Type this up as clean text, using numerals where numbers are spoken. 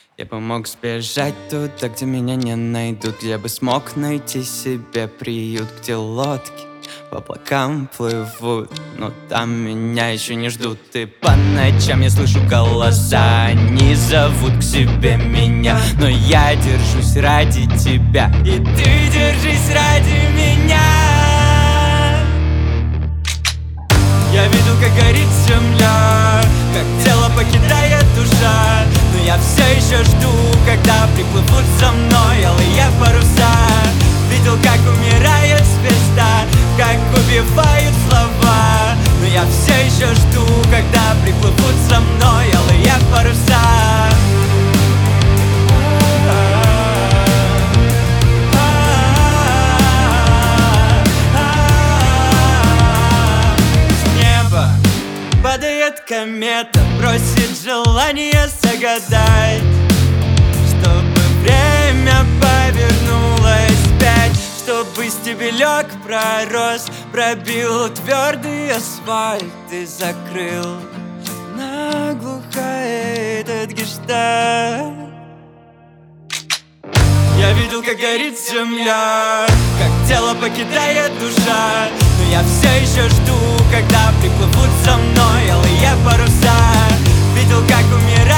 Я бы мог сбежать туда, где меня не найдут. Я бы смог найти себе приют, где лодки по облакам плывут, но там меня еще не ждут. И по ночам я слышу голоса, они зовут к себе меня. Но я держусь ради тебя, и ты держись ради меня. Я видел, как горит земля, как тело покидает душа. Но я все еще жду, когда приплывут за мной алые паруса. Видел, как умирает звезда, как убивают слова. Но я все еще жду, когда приплывут за мной алые паруса. Падает комета, просит желание загадать, чтобы время повернулось вспять, чтобы стебелек пророс, пробил твердый асфальт и закрыл наглухо этот гештальт. Я видел, как горит земля, как тело покидает душа. Но я все еще жду, когда приплывут за мной алые паруса. Видел, как умирает